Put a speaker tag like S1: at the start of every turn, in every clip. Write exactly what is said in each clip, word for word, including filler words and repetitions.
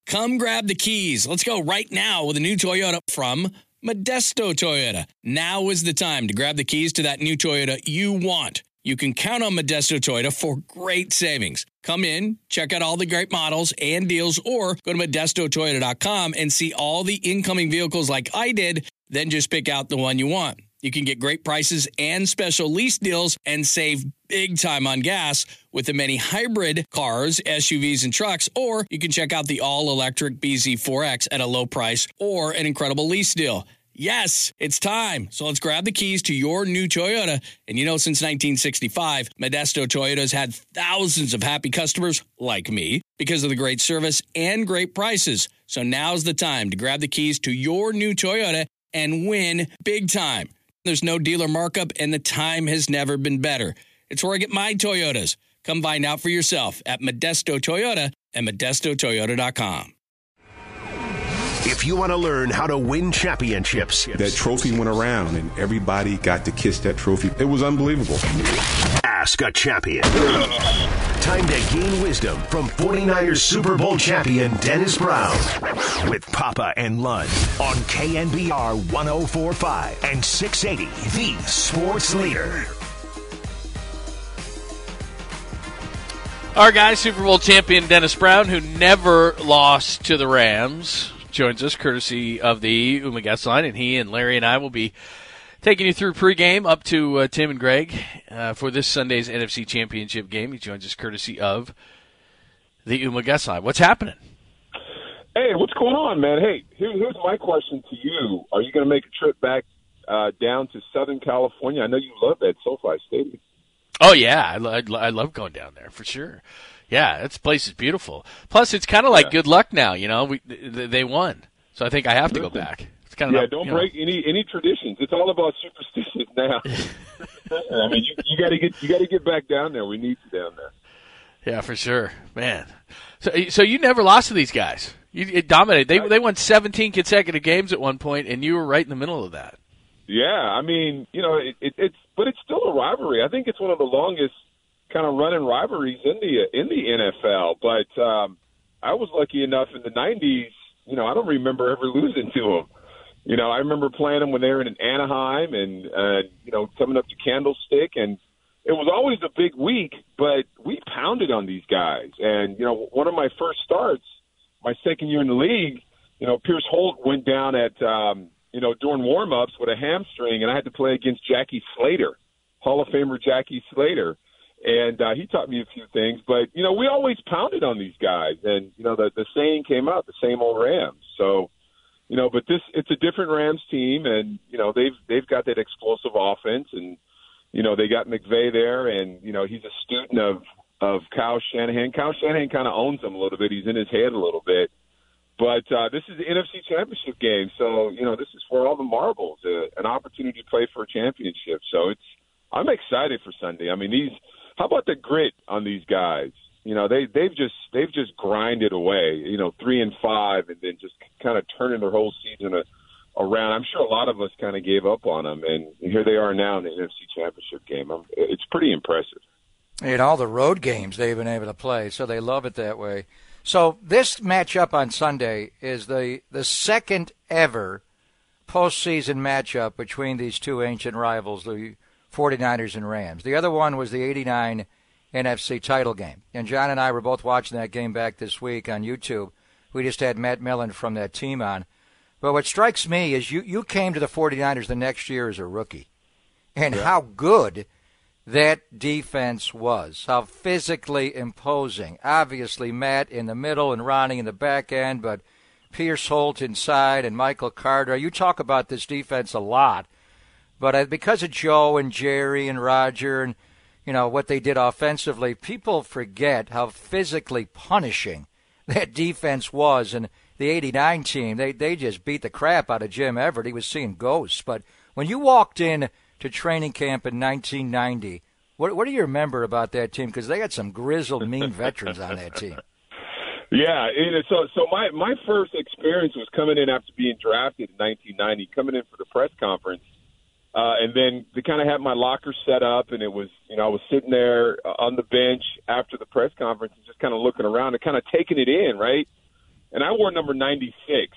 S1: Come grab the keys. Let's go right now with a new Toyota from Modesto Toyota. Now is the time to grab the keys to that new Toyota you want. You can count on Modesto Toyota for great savings. Come in, check out all the great models and deals, or go to modesto toyota dot com and see all the incoming vehicles like I did. Then just pick out the one you want. You can get great prices and special lease deals and save big time on gas with the many hybrid cars, S U Vs, and trucks. Or you can check out the all-electric B Z four X at a low price or an incredible lease deal. Yes, it's time. So let's grab the keys to your new Toyota. And you know, since nineteen sixty-five, Modesto Toyota's had thousands of happy customers like me because of the great service and great prices. So now's the time to grab the keys to your new Toyota and win big time. There's no dealer markup, and the time has never been better. It's where I get my Toyotas. Come find out for yourself at Modesto Toyota and modesto toyota dot com.
S2: If you want to learn how to win championships,
S3: that trophy went around and everybody got to kiss that trophy. It was unbelievable.
S2: Ask a champion. Time to gain wisdom from forty-niners Super Bowl champion Dennis Brown with Papa and Lund on K N B R one oh four point five and six eighty, the sports leader.
S4: Our guy, Super Bowl champion Dennis Brown, who never lost to the Rams, joins us courtesy of the Uma Guest Line, and he and Larry and I will be taking you through pregame up to uh, Tim and Greg uh, for this Sunday's N F C Championship game. He joins us courtesy of the Uma Guest Line. What's happening?
S5: Hey, what's going on, man? Hey, here, here's my question to you. Are you going to make a trip back uh, down to Southern California? I know you love that SoFi Stadium.
S4: Oh, yeah. I, I, I love going down there for sure. Yeah, this place is beautiful. Plus, it's kind of like yeah. good luck now. You know, we they won, so I think I have to go back. It's kind of
S5: yeah. Don't break know. any any traditions. It's all about superstitions now. I mean, you, you got to get you got to get back down there. We need you down there.
S4: Yeah, for sure, man. So, so you never lost to these guys. You it dominated. They they won seventeen consecutive games at one point, and you were right in the middle of that.
S5: Yeah, I mean, you know, it, it, it's but it's still a rivalry. I think it's one of the longest kind of running rivalries in the in the N F L. But um, I was lucky enough in the nineties. You know, I don't remember ever losing to them. You know, I remember playing them when they were in Anaheim and uh, you know coming up to Candlestick, and it was always a big week. But we pounded on these guys. And you know, one of my first starts, my second year in the league, you know, Pierce Holt went down at um, you know during warm-ups with a hamstring, and I had to play against Jackie Slater, Hall of Famer Jackie Slater. And uh, he taught me a few things, but, you know, we always pounded on these guys. And, you know, the, the saying came out, the same old Rams. So, you know, but this, it's a different Rams team. And, you know, they've, they've got that explosive offense and, you know, they got McVay there and, you know, he's a student of, of Kyle Shanahan. Kyle Shanahan kind of owns him a little bit. He's in his head a little bit, but uh, this is the N F C Championship game. So, you know, this is for all the marbles, uh, an opportunity to play for a championship. So it's, I'm excited for Sunday. I mean, these, how about the grit on these guys? You know, they they've just they've just grinded away. You know, three and five, and then just kind of turning their whole season a, around. I'm sure a lot of us kind of gave up on them, and here they are now in the N F C Championship game. I'm, it's pretty impressive.
S6: In all the road games they've been able to play, so they love it that way. So this matchup on Sunday is the the second ever postseason matchup between these two ancient rivals, the forty-niners and Rams. The other one was the eighty-nine N F C title game. And John and I were both watching that game back this week on YouTube. We just had Matt Millen from that team on. But what strikes me is you, you came to the forty-niners the next year as a rookie. And yeah. how good that defense was, how physically imposing. Obviously, Matt in the middle and Ronnie in the back end, but Pierce Holt inside and Michael Carter. You talk about this defense a lot. But because of Joe and Jerry and Roger and, you know, what they did offensively, people forget how physically punishing that defense was. And the eighty-nine team, they, they just beat the crap out of Jim Everett. He was seeing ghosts. But when you walked in to training camp in nineteen ninety, what, what do you remember about that team? Because they had some grizzled, mean veterans on that team.
S5: Yeah, and so so my, my first experience was coming in after being drafted in nineteen ninety, coming in for the press conference. Uh, and then they kind of had my locker set up, and it was, you know, I was sitting there on the bench after the press conference and just kind of looking around and kind of taking it in, right? and I wore number ninety-six.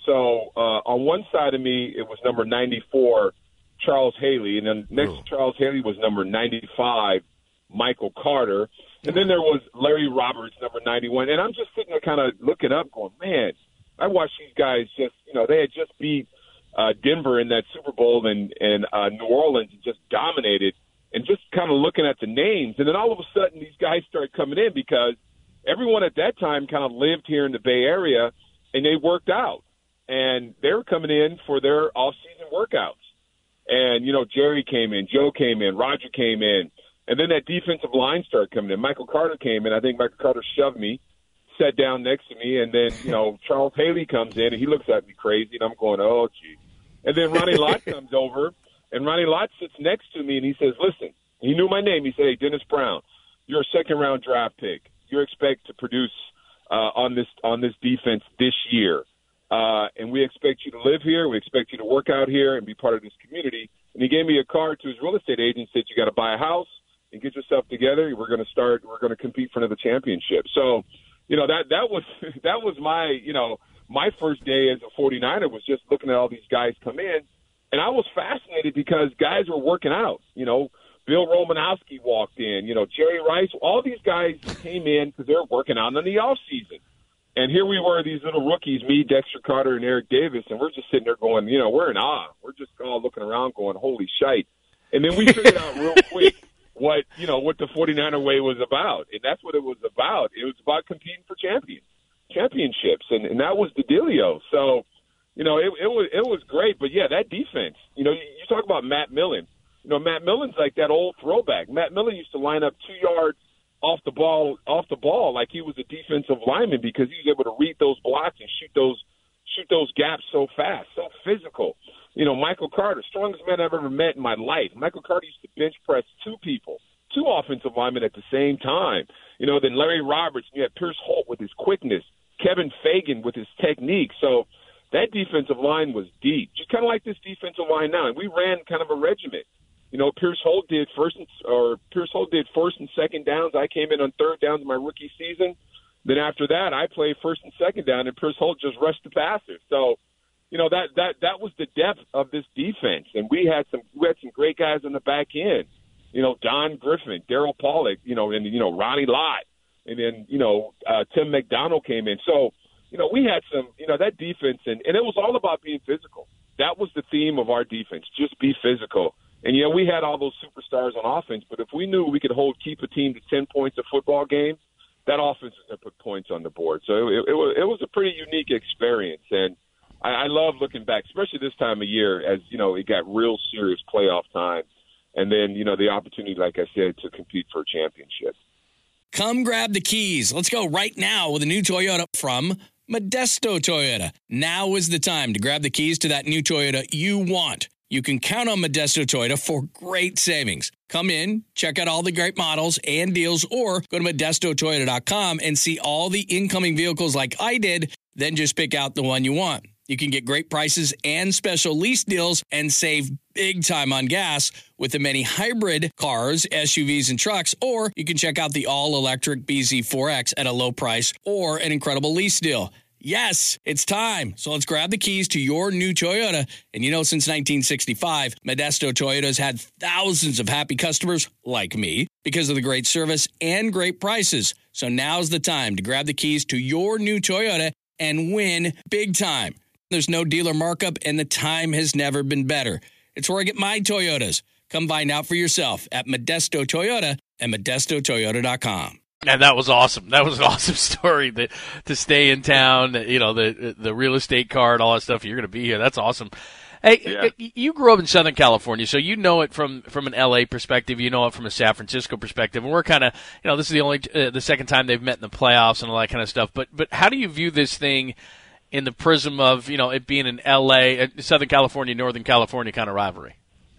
S5: So uh, on one side of me, it was number ninety-four, Charles Haley, and then next
S6: Ooh.
S5: to Charles Haley was number ninety-five, Michael Carter, and then there was Larry Roberts, number ninety-one. And I'm just sitting there kind of looking up, going, man, I watched these guys just, you know, they had just beat uh, Denver in that Super Bowl and and uh, New Orleans and just dominated, and just kind of looking at the names, and then all of a sudden these guys started coming in because everyone at that time kind of lived here in the Bay Area, and they worked out. And they were coming in for their off-season workouts. And, you know, Jerry came in, Joe came in, Roger came in. And then that defensive line started coming in. Michael Carter came in. I think Michael Carter shoved me, sat down next to me. And then, you know, Charles Haley comes in, and he looks at me crazy. And I'm going, oh, gee. And then Ronnie Lott comes over, and Ronnie Lott sits next to me, and he says, listen, he knew my name. He said, hey, Dennis Brown, you're a second-round draft pick. You're expected to produce uh, on this on this defense this year. Uh, and we expect you to live here. We expect you to work out here and be part of this community. And he gave me a card to his real estate agent, said, you got to buy a house and get yourself together. We're going to start, we're going to compete for another championship. So, you know, that, that was, that was my, you know, my first day as a forty-niner was just looking at all these guys come in. And I was fascinated because guys were working out. You know, Bill Romanowski walked in, you know, Jerry Rice, all these guys came in because they're working out in the off season. And here we were, these little rookies, me, Dexter Carter, and Eric Davis, and we're just sitting there going, you know, we're in awe. We're just all looking around going, holy shite. And then we figured out real quick what, you know, what the forty-niner way was about. And that's what it was about. It was about competing for champions, championships, and, and that was the dealio. So, you know, it, it was it was great. But, yeah, that defense, you know, you, you talk about Matt Millen. You know, Matt Millen's like that old throwback. Matt Millen used to line up two yards off the ball, off the ball, like he was a defensive lineman because he was able to read those blocks and shoot those, shoot those gaps so fast, so physical. You know, Michael Carter, strongest man I've ever met in my life. Michael Carter used to bench press two people, two offensive linemen at the same time. You know, then Larry Roberts, you had Pierce Holt with his quickness, Kevin Fagan with his technique. So that defensive line was deep, just kind of like this defensive line now. And we ran kind of a regiment. You know, Pierce Holt did first and, or Pierce Holt did first and second downs. I came in on third downs in my rookie season. Then after that, I played first and second down, and Pierce Holt just rushed the passer. So, you know, that that that was the depth of this defense, and we had some we had some great guys on the back end. You know, Don Griffin, Daryl Pollack, you know, and you know Ronnie Lott, and then you know uh, Tim McDonald came in. So, you know, we had some, you know, that defense, and, and it was all about being physical. That was the theme of our defense: just be physical. And, you know, we had all those superstars on offense, but if we knew we could hold, keep a team to ten points a football game, that offense is going to put points on the board. So it, it, was, it was a pretty unique experience. And I, I love looking back, especially this time of year, as, you know, it got real serious playoff time. And then, you know, the opportunity, like I said, to compete for a championship.
S1: Come grab the keys. Let's go right now with a new Toyota from Modesto Toyota. Now is the time to grab the keys to that new Toyota you want. You can count on Modesto Toyota for great savings. Come in, check out all the great models and deals, or go to modesto toyota dot com and see all the incoming vehicles like I did, then just pick out the one you want. You can get great prices and special lease deals and save big time on gas with the many hybrid cars, S U Vs, and trucks, or you can check out the all-electric B Z four X at a low price or an incredible lease deal. Yes, it's time. So let's grab the keys to your new Toyota. And you know, since nineteen sixty-five, Modesto Toyota's had thousands of happy customers like me because of the great service and great prices. So now's the time to grab the keys to your new Toyota and win big time. There's no dealer markup, and the time has never been better. It's where I get my Toyotas. Come find out for yourself at Modesto Toyota and modesto toyota dot com.
S4: And that was awesome. That was an awesome story. That to stay in town, you know, the the real estate card, all that stuff. You're going to be here. That's awesome. Hey,
S5: Yeah.
S4: you grew up in Southern California, so you know it from from an L A perspective. You know it from a San Francisco perspective. And we're kind of, you know, this is the only uh, the second time they've met in the playoffs and all that kind of stuff. But but how do you view this thing in the prism of, you know, it being an L A, a Southern California, Northern California kind of rivalry?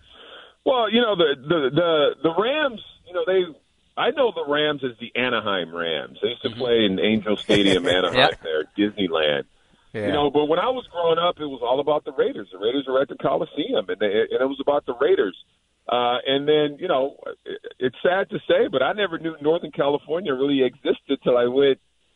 S5: Well, you know, the the the, the Rams, you know, they. I know the Rams as the Anaheim Rams. They used to play in Angel Stadium, Anaheim,
S4: Yeah.
S5: there, Disneyland.
S6: Yeah.
S5: You know, but when I was growing up, it was all about the Raiders. The Raiders were at the Coliseum, and, they, and it was about the Raiders. Uh, and then, you know, it, it's sad to say, but I never knew Northern California really existed till I went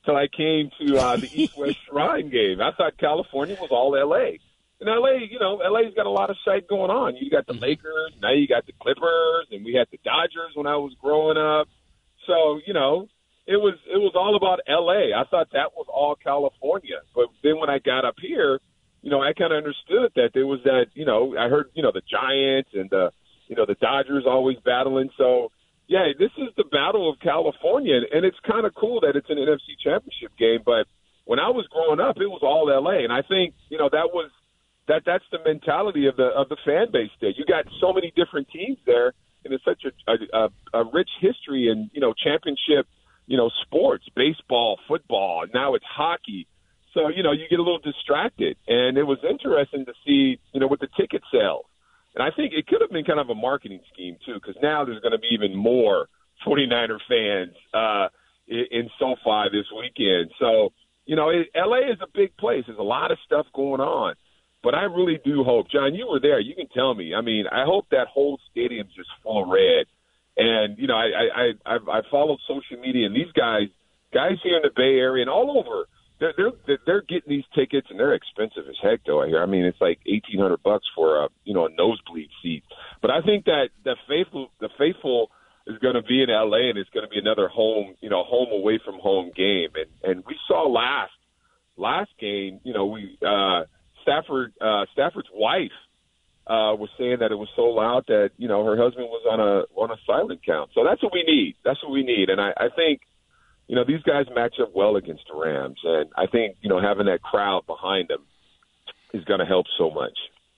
S5: till I came to uh, the East-West Shrine game. I thought California was all L A. In L A, you know, L A's got a lot of sight going on. You got the Lakers, now you got the Clippers, and we had the Dodgers when I was growing up. So, you know, it was it was all about L A. I thought that was all California. But then when I got up here, you know, I kind of understood that there was that, you know, I heard, you know, the Giants and the, you know, the Dodgers always battling. So, yeah, this is the battle of California, and it's kind of cool that it's an N F C Championship game. But when I was growing up, it was all L A, and I think, you know, that was that that's the mentality of the of the fan base there. You got so many different teams there, and it's such a a, a rich history and, you know, championship, you know, sports, baseball, football. Now it's hockey. So, you know, you get a little distracted, and it was interesting to see, you know, with the ticket sales. And I think it could have been kind of a marketing scheme, too, because now there's going to be even more 49er fans uh, in SoFi this weekend. So, you know, it, L A is a big place. There's a lot of stuff going on. But I really do hope, John, you were there. You can tell me. I mean, I hope that whole stadium's just full of red. And, you know, I, I, I, I've, I've followed social media, and these guys, guys here in the Bay Area and all over, they're, they're, they're getting these tickets, and they're expensive as heck, though, I hear. I mean, it's like eighteen hundred bucks for a, you know, a nosebleed seat. But I think that the faithful, the faithful is going to be in L A, and it's going to be another home, you know, home away from home game. And, and we saw last, last game, you know, we, uh, Stafford, uh, Stafford's wife uh, was saying that it was so loud that, you know, her husband was on a on a silent count. So that's what we need. That's what we need. And I, I think, you know, these guys match up well against the Rams. And I think, you know, having that crowd behind them is going to help so much.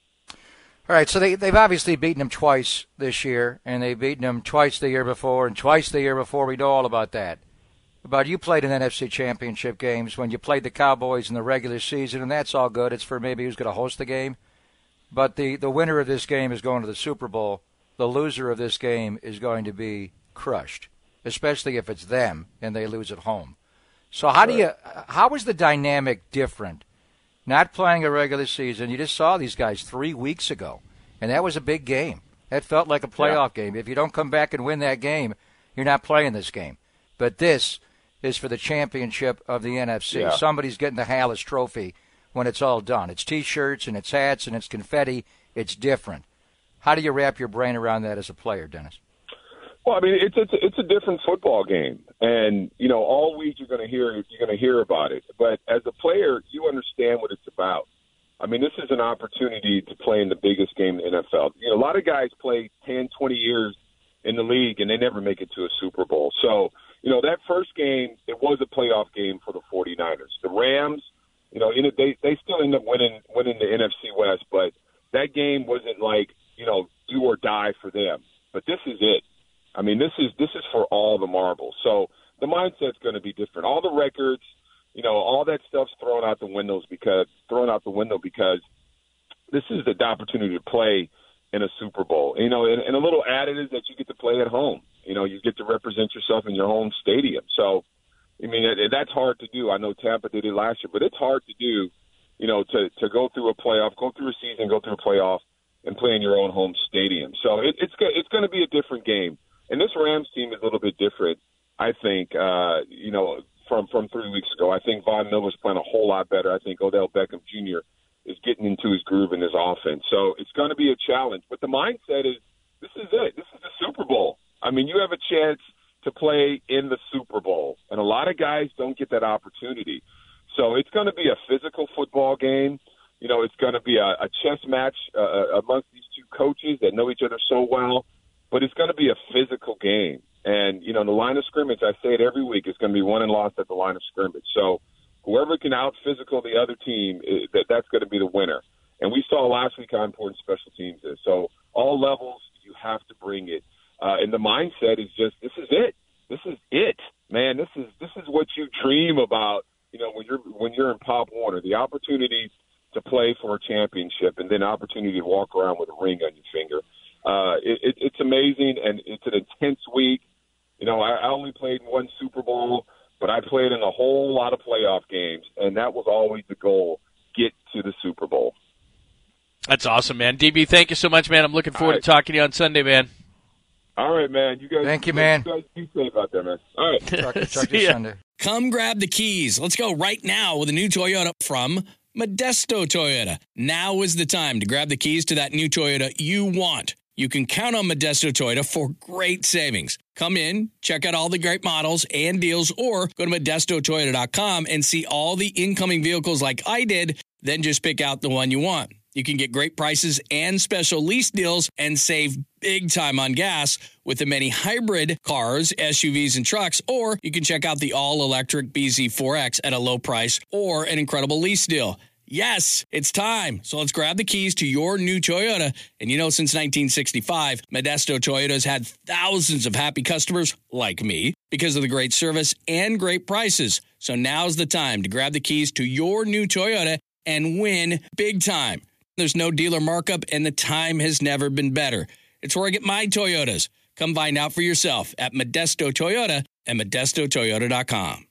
S6: All right, so they, they've obviously beaten them twice this year, and they've beaten them twice the year before, and twice the year before. We know all about that. But you played in N F C Championship games when you played the Cowboys in the regular season, and that's all good. It's for maybe who's going to host the game. But the, the winner of this game is going to the Super Bowl. The loser of this game is going to be crushed, especially if it's them and they lose at home. So how do you how is the dynamic different? Not playing a regular season. You just saw these guys three weeks ago, and that was a big game. That felt like a playoff yeah. game. If you don't come back and win that game, you're not playing this game. But this is for the championship of the N F C. Yeah. Somebody's getting the Hallis Trophy when it's all done. It's T-shirts and it's hats and it's confetti. It's different. How do you wrap your brain around that as a player, Dennis?
S5: Well, I mean, it's it's it's a different football game, and you know, all week you're going to hear you're going to hear about it. But as a player, you understand what it's about. I mean, this is an opportunity to play in the biggest game in the N F L. You know, a lot of guys play ten, twenty years in the league, and they never make it to a Super Bowl. So, you know, that first game, it was a playoff game for the 49ers. The Rams, you know, in a, they they still end up winning winning the N F C West, but that game wasn't like, you know, do or die for them. But this is it. I mean, this is this is for all the marbles. So the mindset's going to be different. All the records, you know, all that stuff's thrown out the windows because thrown out the window because this is the opportunity to play in a Super Bowl. You know, and, and a little added is that you get to play at home. You know, you get to represent yourself in your home stadium. So, I mean, it, that's hard to do. I know Tampa did it last year, but it's hard to do. You know, to to go through a playoff, go through a season, go through a playoff, and play in your own home stadium. So it, it's it's going to be a different game. And this Rams team is a little bit different, I think, uh, you know, from, from three weeks ago. I think Von Miller's playing a whole lot better. I think Odell Beckham Junior is getting into his groove in his offense. So it's going to be a challenge. But the mindset is this is it. This is the Super Bowl. I mean, you have a chance to play in the Super Bowl. And a lot of guys don't get that opportunity. So it's going to be a physical football game. You know, it's going to be a, a chess match uh, amongst these two coaches that know each other so well. But it's going to be a physical game. And, you know, the line of scrimmage, I say it every week, it's going to be won and lost at the line of scrimmage. So whoever can out-physical the other team, that that's going to be the winner. And we saw last week how important special teams is. So all levels, you have to bring it. Uh, and the mindset is just, this is it. This is it, man. This is this is what you dream about, you know, when you're when you're in Pop Warner, the opportunity to play for a championship and then opportunity to walk around with a ring on your finger. Uh, it, it, it's amazing, and it's an intense week. You know, I, I only played in one Super Bowl, but I played in a whole lot of playoff games, and that was always the goal, get to the Super Bowl.
S4: That's awesome, man. D B, thank you so much, man. I'm looking forward right. to talking to you on Sunday, man.
S5: All right, man. You guys.
S6: Thank you, man.
S5: You guys be safe out there, man. All right.
S6: Talk, talk to you Sunday.
S1: Come grab the keys. Let's go right now with a new Toyota from Modesto Toyota. Now is the time to grab the keys to that new Toyota you want. You can count on Modesto Toyota for great savings. Come in, check out all the great models and deals, or go to modesto toyota dot com and see all the incoming vehicles like I did, then just pick out the one you want. You can get great prices and special lease deals and save big time on gas with the many hybrid cars, S U Vs, and trucks, or you can check out the all-electric B Z four X at a low price or an incredible lease deal. Yes, it's time. So let's grab the keys to your new Toyota. And you know, since nineteen sixty-five, Modesto Toyota's had thousands of happy customers like me because of the great service and great prices. So now's the time to grab the keys to your new Toyota and win big time. There's no dealer markup, and the time has never been better. It's where I get my Toyotas. Come find out for yourself at Modesto Toyota and modesto toyota dot com.